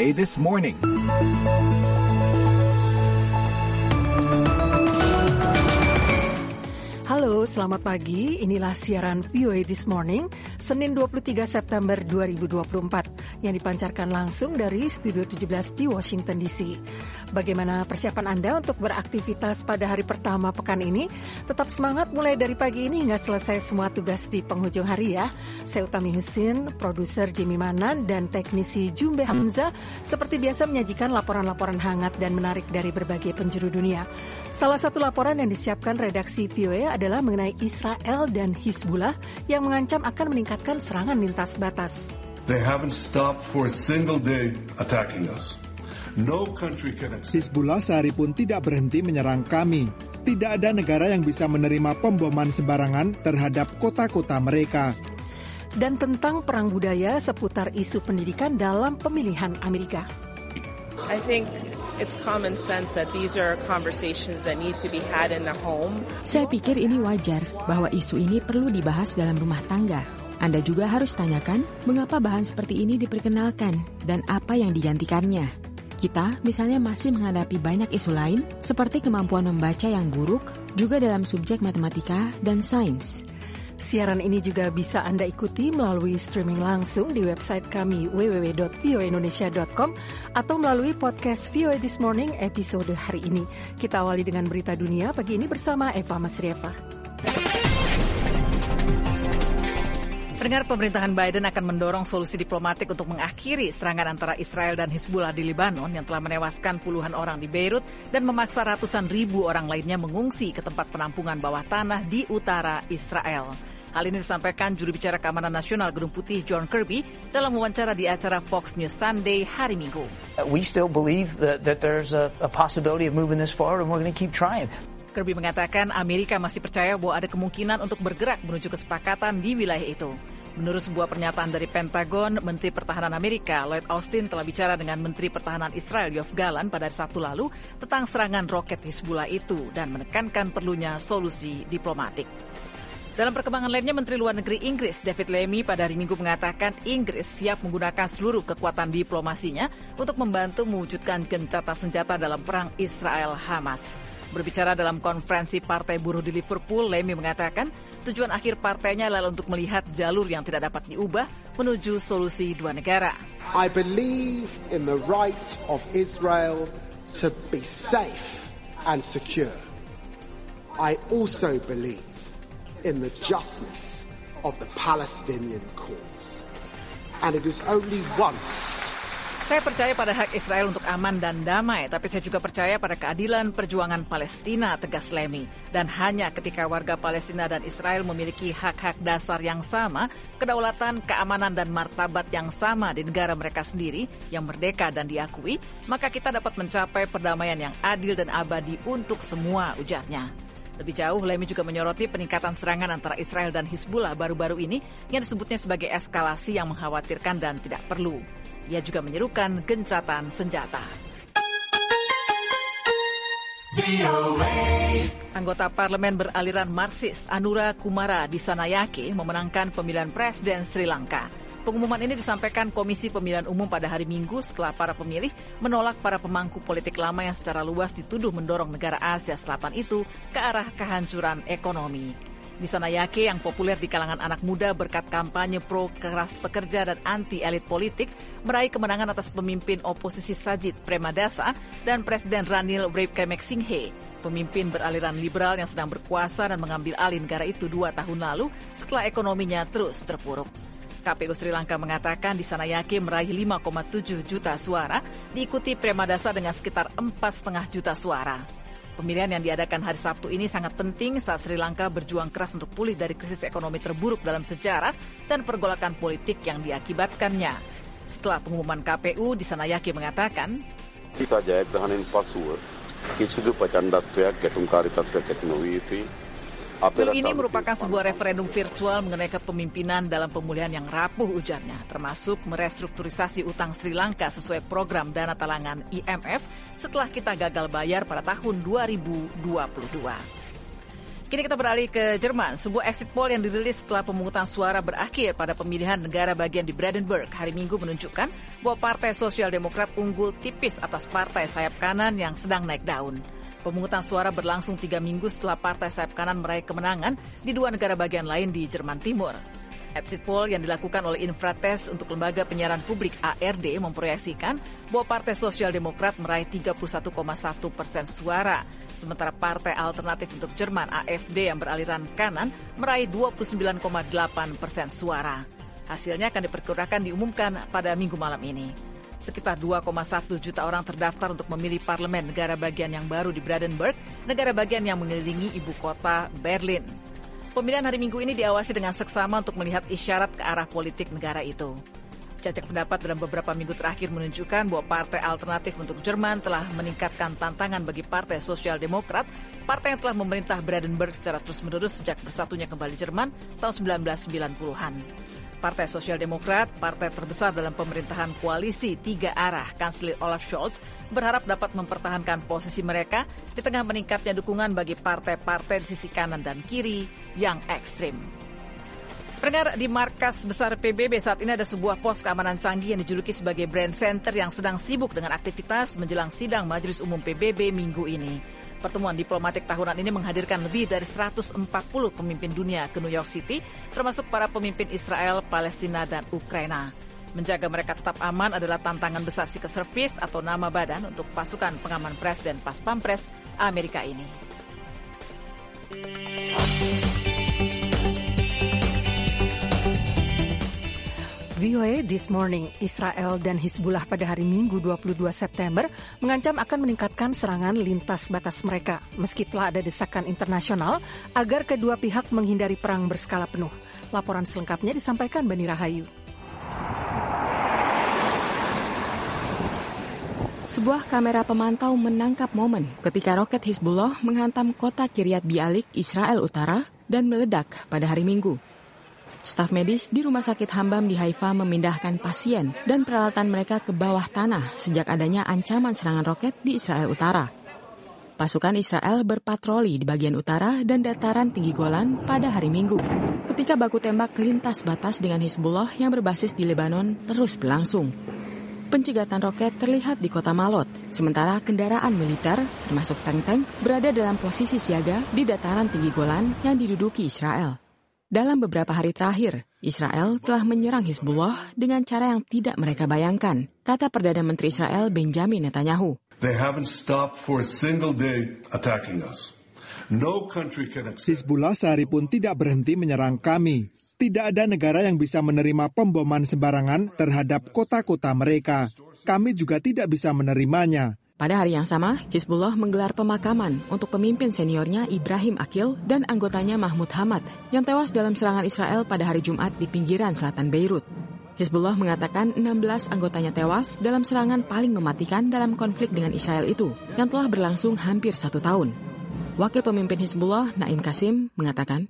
VOA This Morning. Halo, selamat pagi. Inilah siaran VOA This Morning, Senin 23 September 2024, yang dipancarkan langsung dari Studio 17 di Washington DC. Bagaimana persiapan Anda untuk beraktivitas pada hari pertama pekan ini? Tetap semangat mulai dari pagi ini hingga selesai semua tugas di penghujung hari ya. Saya Utami Husin, produser Jimmy Manan, dan teknisi Jumbe Hamzah seperti biasa menyajikan laporan-laporan hangat dan menarik dari berbagai penjuru dunia. Salah satu laporan yang disiapkan redaksi VOA adalah mengenai Israel dan Hizbullah yang mengancam akan meningkatkan serangan lintas batas. They haven't stopped for a single day attacking us. No country can accept. Hizbullah sehari pun tidak berhenti menyerang kami. Tidak ada negara yang bisa menerima pemboman sembarangan terhadap kota-kota mereka. Dan tentang perang budaya seputar isu pendidikan dalam pemilihan Amerika. I think it's common sense that these are conversations that need to be had in the home. Saya pikir ini wajar bahwa isu ini perlu dibahas dalam rumah tangga. Anda juga harus tanyakan mengapa bahan seperti ini diperkenalkan dan apa yang digantikannya. Kita misalnya masih menghadapi banyak isu lain seperti kemampuan membaca yang buruk juga dalam subjek matematika dan sains. Siaran ini juga bisa Anda ikuti melalui streaming langsung di website kami www.voaindonesia.com atau melalui podcast VOA This Morning episode hari ini. Kita awali dengan berita dunia pagi ini bersama Eva Masrieva. Pendengar, pemerintahan Biden akan mendorong solusi diplomatik untuk mengakhiri serangan antara Israel dan Hizbullah di Lebanon yang telah menewaskan puluhan orang di Beirut dan memaksa ratusan ribu orang lainnya mengungsi ke tempat penampungan bawah tanah di utara Israel. Hal ini disampaikan juru bicara keamanan nasional Gedung Putih John Kirby dalam wawancara di acara Fox News Sunday hari Minggu. We still believe that there's a possibility of moving this forward and we're going to keep trying. Kirby mengatakan Amerika masih percaya bahwa ada kemungkinan untuk bergerak menuju kesepakatan di wilayah itu. Menurut sebuah pernyataan dari Pentagon, Menteri Pertahanan Amerika Lloyd Austin telah bicara dengan Menteri Pertahanan Israel Yoav Gallant pada Sabtu lalu tentang serangan roket Hizbullah itu dan menekankan perlunya solusi diplomatik. Dalam perkembangan lainnya, Menteri Luar Negeri Inggris David Lammy pada hari Minggu mengatakan Inggris siap menggunakan seluruh kekuatan diplomasinya untuk membantu mewujudkan gencatan senjata dalam perang Israel-Hamas. Berbicara dalam konferensi Partai Buruh di Liverpool, Lammy mengatakan tujuan akhir partainya adalah untuk melihat jalur yang tidak dapat diubah menuju solusi dua negara. I believe in the right of Israel to be safe and secure. I also believe in the justness of the Palestinian cause. And it is only once. Saya percaya pada hak Israel untuk aman dan damai, tapi saya juga percaya pada keadilan perjuangan Palestina, tegas Lammy. Dan hanya ketika warga Palestina dan Israel memiliki hak-hak dasar yang sama, kedaulatan, keamanan, dan martabat yang sama di negara mereka sendiri, yang merdeka dan diakui, maka kita dapat mencapai perdamaian yang adil dan abadi untuk semua, ujarnya. Lebih jauh, Lammy juga menyoroti peningkatan serangan antara Israel dan Hizbullah baru-baru ini yang disebutnya sebagai eskalasi yang mengkhawatirkan dan tidak perlu. Ia juga menyerukan gencatan senjata. Anggota parlemen beraliran Marxis Anura Kumara Disanayake memenangkan pemilihan presiden Sri Lanka. Pengumuman ini disampaikan Komisi Pemilihan Umum pada hari Minggu setelah para pemilih menolak para pemangku politik lama yang secara luas dituduh mendorong negara Asia Selatan itu ke arah kehancuran ekonomi. Disanayake yang populer di kalangan anak muda berkat kampanye pro keras pekerja dan anti-elit politik meraih kemenangan atas pemimpin oposisi Sajid Premadasa dan Presiden Ranil Wickremesinghe, pemimpin beraliran liberal yang sedang berkuasa dan mengambil alih negara itu 2 tahun lalu setelah ekonominya terus terpuruk. KPU Sri Lanka mengatakan Disanayake meraih 5,7 juta suara, diikuti Premadasa dengan sekitar 4,5 juta suara. Pemilihan yang diadakan hari Sabtu ini sangat penting saat Sri Lanka berjuang keras untuk pulih dari krisis ekonomi terburuk dalam sejarah dan pergolakan politik yang diakibatkannya. Setelah pengumuman KPU, Disanayake mengatakan, Pemilu ini merupakan sebuah referendum virtual mengenai kepemimpinan dalam pemulihan yang rapuh, ujarnya, termasuk merestrukturisasi utang Sri Lanka sesuai program dana talangan IMF setelah kita gagal bayar pada tahun 2022. Kini kita beralih ke Jerman. Sebuah exit poll yang dirilis setelah pemungutan suara berakhir pada pemilihan negara bagian di Brandenburg hari Minggu menunjukkan bahwa Partai Sosial Demokrat unggul tipis atas partai sayap kanan yang sedang naik daun. Pemungutan suara berlangsung 3 minggu setelah partai sayap kanan meraih kemenangan di 2 negara bagian lain di Jerman Timur. Exit poll yang dilakukan oleh Infratest untuk lembaga penyiaran publik ARD memproyeksikan bahwa Partai Sosial Demokrat meraih 31,1% suara. Sementara Partai Alternatif untuk Jerman AfD yang beraliran kanan meraih 29,8% suara. Hasilnya akan diperkirakan diumumkan pada Minggu malam ini. Sekitar 2,1 juta orang terdaftar untuk memilih parlemen negara bagian yang baru di Brandenburg, negara bagian yang mengelilingi ibu kota Berlin. Pemilihan hari Minggu ini diawasi dengan seksama untuk melihat isyarat ke arah politik negara itu. Jajak pendapat dalam beberapa minggu terakhir menunjukkan bahwa Partai Alternatif untuk Jerman telah meningkatkan tantangan bagi Partai Sosial Demokrat, partai yang telah memerintah Brandenburg secara terus-menerus sejak bersatunya kembali Jerman tahun 1990-an. Partai Sosial Demokrat, partai terbesar dalam pemerintahan koalisi 3 arah Kanselir Olaf Scholz, berharap dapat mempertahankan posisi mereka di tengah meningkatnya dukungan bagi partai-partai di sisi kanan dan kiri yang ekstrim. Pendengar, di markas besar PBB saat ini ada sebuah pos keamanan canggih yang dijuluki sebagai Brand Center yang sedang sibuk dengan aktivitas menjelang sidang Majelis Umum PBB minggu ini. Pertemuan diplomatik tahunan ini menghadirkan lebih dari 140 pemimpin dunia ke New York City, termasuk para pemimpin Israel, Palestina, dan Ukraina. Menjaga mereka tetap aman adalah tantangan besar Secret Service atau nama badan untuk pasukan pengaman Presiden Pas Pampres Amerika ini. VOA This Morning, Israel dan Hizbullah pada hari Minggu 22 September mengancam akan meningkatkan serangan lintas batas mereka, meski telah ada desakan internasional agar kedua pihak menghindari perang berskala penuh. Laporan selengkapnya disampaikan Bani Rahayu. Sebuah kamera pemantau menangkap momen ketika roket Hizbullah menghantam kota Kiryat Bialik, Israel Utara, dan meledak pada hari Minggu. Staf medis di Rumah Sakit Hambam di Haifa memindahkan pasien dan peralatan mereka ke bawah tanah sejak adanya ancaman serangan roket di Israel Utara. Pasukan Israel berpatroli di bagian utara dan dataran tinggi Golan pada hari Minggu, ketika baku tembak lintas batas dengan Hizbullah yang berbasis di Lebanon terus berlangsung. Pencegatan roket terlihat di kota Malot, sementara kendaraan militer, termasuk tank-tank, berada dalam posisi siaga di dataran tinggi Golan yang diduduki Israel. Dalam beberapa hari terakhir, Israel telah menyerang Hizbullah dengan cara yang tidak mereka bayangkan, kata Perdana Menteri Israel Benjamin Netanyahu. They haven't stopped for a single day attacking us. No country can accept. Hizbullah sehari pun tidak berhenti menyerang kami. Tidak ada negara yang bisa menerima pemboman sembarangan terhadap kota-kota mereka. Kami juga tidak bisa menerimanya. Pada hari yang sama, Hizbullah menggelar pemakaman untuk pemimpin seniornya Ibrahim Akil dan anggotanya Mahmud Hamad yang tewas dalam serangan Israel pada hari Jumat di pinggiran selatan Beirut. Hizbullah mengatakan 16 anggotanya tewas dalam serangan paling mematikan dalam konflik dengan Israel itu yang telah berlangsung hampir 1 tahun. Wakil pemimpin Hizbullah, Naim Qasim, mengatakan,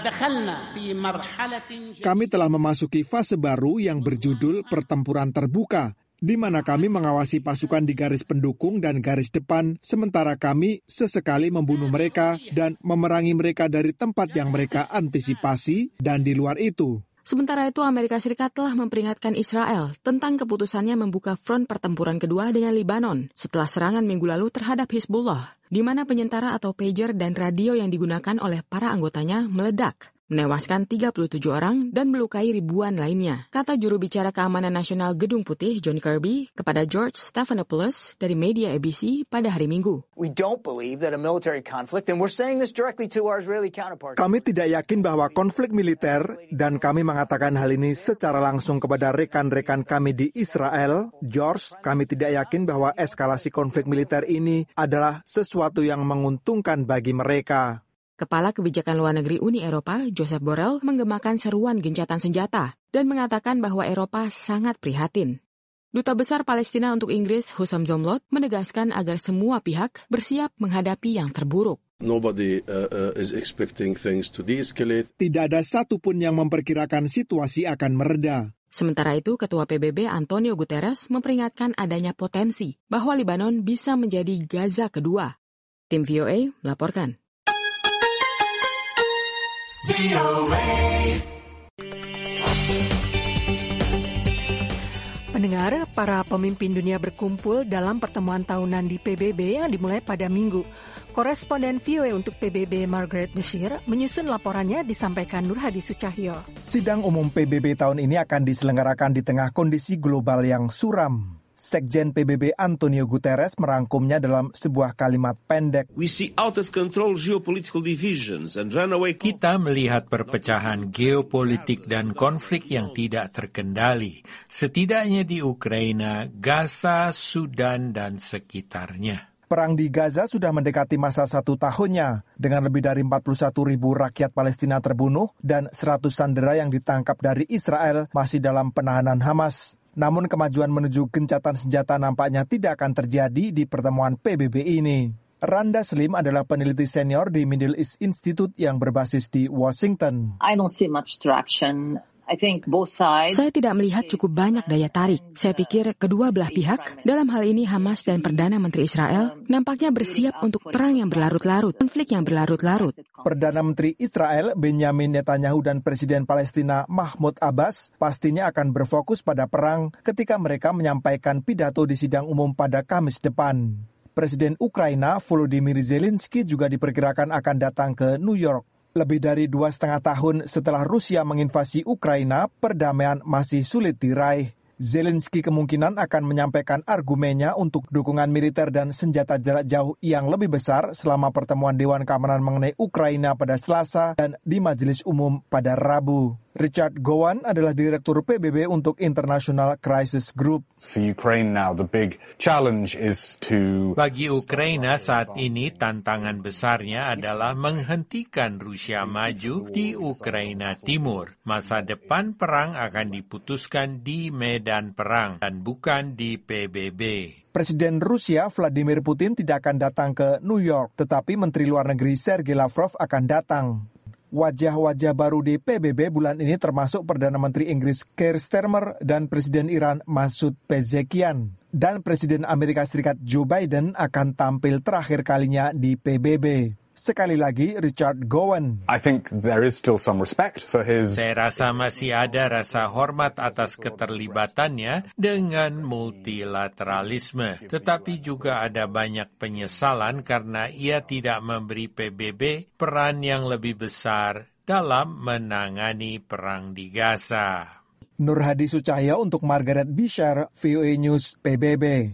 kami telah memasuki fase baru yang berjudul pertempuran terbuka, di mana kami mengawasi pasukan di garis pendukung dan garis depan, sementara kami sesekali membunuh mereka dan memerangi mereka dari tempat yang mereka antisipasi dan di luar itu. Sementara itu, Amerika Serikat telah memperingatkan Israel tentang keputusannya membuka front pertempuran kedua dengan Lebanon setelah serangan minggu lalu terhadap Hizbullah, di mana penyentara atau pager dan radio yang digunakan oleh para anggotanya meledak, menewaskan 37 orang dan melukai ribuan lainnya, kata juru bicara keamanan nasional Gedung Putih John Kirby kepada George Stephanopoulos dari media ABC pada hari Minggu. Kami tidak yakin bahwa konflik militer, dan kami mengatakan hal ini secara langsung kepada rekan-rekan kami di Israel. George, kami tidak yakin bahwa eskalasi konflik militer ini adalah sesuatu yang menguntungkan bagi mereka. Kepala Kebijakan Luar Negeri Uni Eropa, Josep Borrell, menggemakan seruan gencatan senjata dan mengatakan bahwa Eropa sangat prihatin. Duta Besar Palestina untuk Inggris, Hussam Zomlot, menegaskan agar semua pihak bersiap menghadapi yang terburuk. Tidak ada satupun yang memperkirakan situasi akan mereda. Sementara itu, Ketua PBB Antonio Guterres memperingatkan adanya potensi bahwa Lebanon bisa menjadi Gaza kedua. Tim VOA melaporkan. Pendengar, para pemimpin dunia berkumpul dalam pertemuan tahunan di PBB yang dimulai pada Minggu. Koresponden VOA untuk PBB Margaret Bashir menyusun laporannya, disampaikan Nur Hadi Sucahyo. Sidang umum PBB tahun ini akan diselenggarakan di tengah kondisi global yang suram. Sekjen PBB Antonio Guterres merangkumnya dalam sebuah kalimat pendek. We see out of control geopolitical divisions and runaway. Kita melihat perpecahan geopolitik dan konflik yang tidak terkendali, setidaknya di Ukraina, Gaza, Sudan, dan sekitarnya. Perang di Gaza sudah mendekati masa 1 tahunnya, dengan lebih dari 41.000 rakyat Palestina terbunuh dan 100 sandera yang ditangkap dari Israel masih dalam penahanan Hamas. Namun kemajuan menuju gencatan senjata nampaknya tidak akan terjadi di pertemuan PBB ini. Randa Slim adalah peneliti senior di Middle East Institute yang berbasis di Washington. I don't see much traction. I think both sides. Saya tidak melihat cukup banyak daya tarik. Saya pikir kedua belah pihak, dalam hal ini Hamas dan Perdana Menteri Israel, nampaknya bersiap untuk perang yang berlarut-larut, konflik yang berlarut-larut. Perdana Menteri Israel Benjamin Netanyahu dan Presiden Palestina Mahmud Abbas pastinya akan berfokus pada perang ketika mereka menyampaikan pidato di sidang umum pada Kamis depan. Presiden Ukraina Volodymyr Zelensky juga diperkirakan akan datang ke New York. Lebih dari 2,5 tahun setelah Rusia menginvasi Ukraina, perdamaian masih sulit diraih. Zelensky kemungkinan akan menyampaikan argumennya untuk dukungan militer dan senjata jarak jauh yang lebih besar selama pertemuan Dewan Keamanan mengenai Ukraina pada Selasa dan di Majelis Umum pada Rabu. Richard Gowan adalah Direktur PBB untuk International Crisis Group. For Ukraine now, the big challenge is to... Bagi Ukraina saat ini tantangan besarnya adalah menghentikan Rusia maju di Ukraina Timur. Masa depan perang akan diputuskan di medan perang dan bukan di PBB. Presiden Rusia Vladimir Putin tidak akan datang ke New York, tetapi Menteri Luar Negeri Sergei Lavrov akan datang. Wajah-wajah baru di PBB bulan ini termasuk Perdana Menteri Inggris Keir Starmer dan Presiden Iran Masoud Pezeshkian. Dan Presiden Amerika Serikat Joe Biden akan tampil terakhir kalinya di PBB. Sekali lagi, Richard Gowan. I think there is still some respect for his... Saya rasa masih ada rasa hormat atas keterlibatannya dengan multilateralisme. Tetapi juga ada banyak penyesalan karena ia tidak memberi PBB peran yang lebih besar dalam menangani perang di Gaza. Nur Hadi Sucahyo untuk Margaret Bashir, VOA News PBB.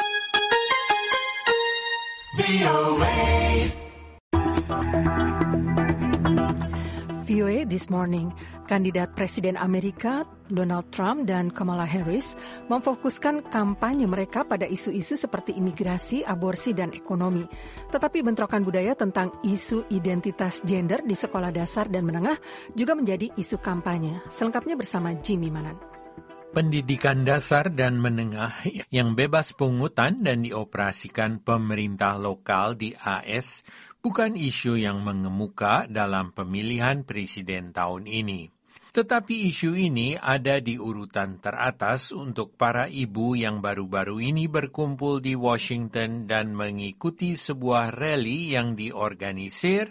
VOA This Morning, kandidat Presiden Amerika Donald Trump dan Kamala Harris memfokuskan kampanye mereka pada isu-isu seperti imigrasi, aborsi, dan ekonomi. Tetapi bentrokan budaya tentang isu identitas gender di sekolah dasar dan menengah juga menjadi isu kampanye. Selengkapnya bersama Jimmy Manan. Pendidikan dasar dan menengah yang bebas pungutan dan dioperasikan pemerintah lokal di AS bukan isu yang mengemuka dalam pemilihan presiden tahun ini. Tetapi isu ini ada di urutan teratas untuk para ibu yang baru-baru ini berkumpul di Washington dan mengikuti sebuah rally yang diorganisir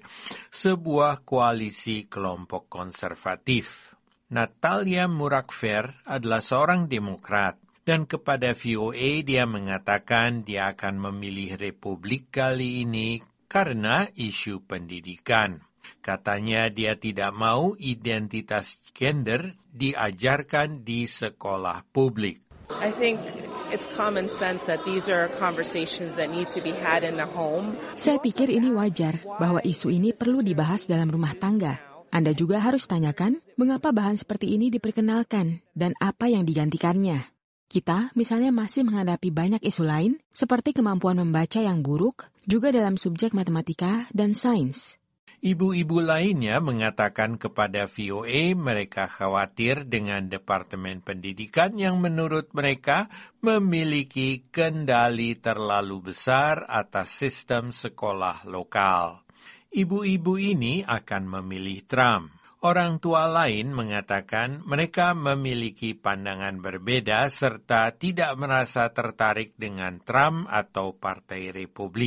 sebuah koalisi kelompok konservatif. Natalia Murakfer adalah seorang Demokrat dan kepada VOA dia mengatakan dia akan memilih Republik kali ini karena isu pendidikan. Katanya dia tidak mau identitas gender diajarkan di sekolah publik. I think it's common sense that these are conversations that need to be had in the home. Saya pikir ini wajar bahwa isu ini perlu dibahas dalam rumah tangga. Anda juga harus tanyakan mengapa bahan seperti ini diperkenalkan dan apa yang digantikannya. Kita misalnya masih menghadapi banyak isu lain seperti kemampuan membaca yang buruk juga dalam subjek matematika dan sains. Ibu-ibu lainnya mengatakan kepada VOA mereka khawatir dengan Departemen Pendidikan yang menurut mereka memiliki kendali terlalu besar atas sistem sekolah lokal. Ibu-ibu ini akan memilih Trump. Orang tua lain mengatakan mereka memiliki pandangan berbeda serta tidak merasa tertarik dengan Trump atau Partai Republik.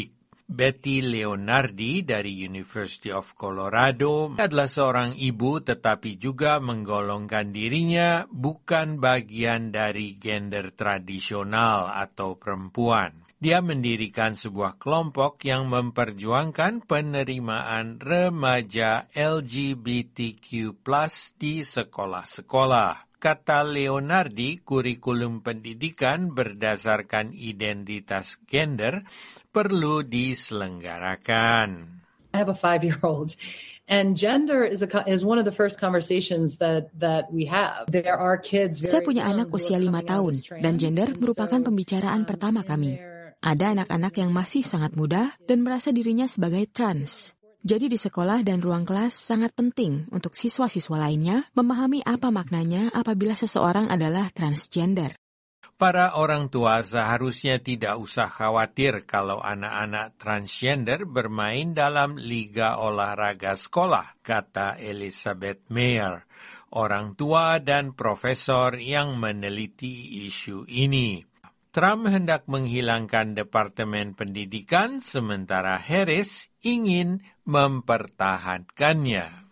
Betty Leonardi dari University of Colorado adalah seorang ibu tetapi juga menggolongkan dirinya bukan bagian dari gender tradisional atau perempuan. Dia mendirikan sebuah kelompok yang memperjuangkan penerimaan remaja LGBTQ+ di sekolah-sekolah. Kata Leonardi, kurikulum pendidikan berdasarkan identitas gender perlu diselenggarakan. I have a 5-year-old, and gender is one of the first conversations that we have. There are kids. Saya punya anak usia 5 tahun, dan gender merupakan pembicaraan pertama kami. Ada anak-anak yang masih sangat muda dan merasa dirinya sebagai trans. Jadi di sekolah dan ruang kelas sangat penting untuk siswa-siswa lainnya memahami apa maknanya apabila seseorang adalah transgender. Para orang tua seharusnya tidak usah khawatir kalau anak-anak transgender bermain dalam liga olahraga sekolah, kata Elizabeth Mayer, orang tua dan profesor yang meneliti isu ini. Trump hendak menghilangkan Departemen Pendidikan, sementara Harris ingin mempertahankannya.